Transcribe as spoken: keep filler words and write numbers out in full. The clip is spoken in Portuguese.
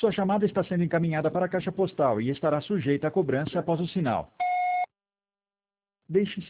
Sua chamada está sendo encaminhada para a caixa postal e estará sujeita a cobrança após o sinal. Deixe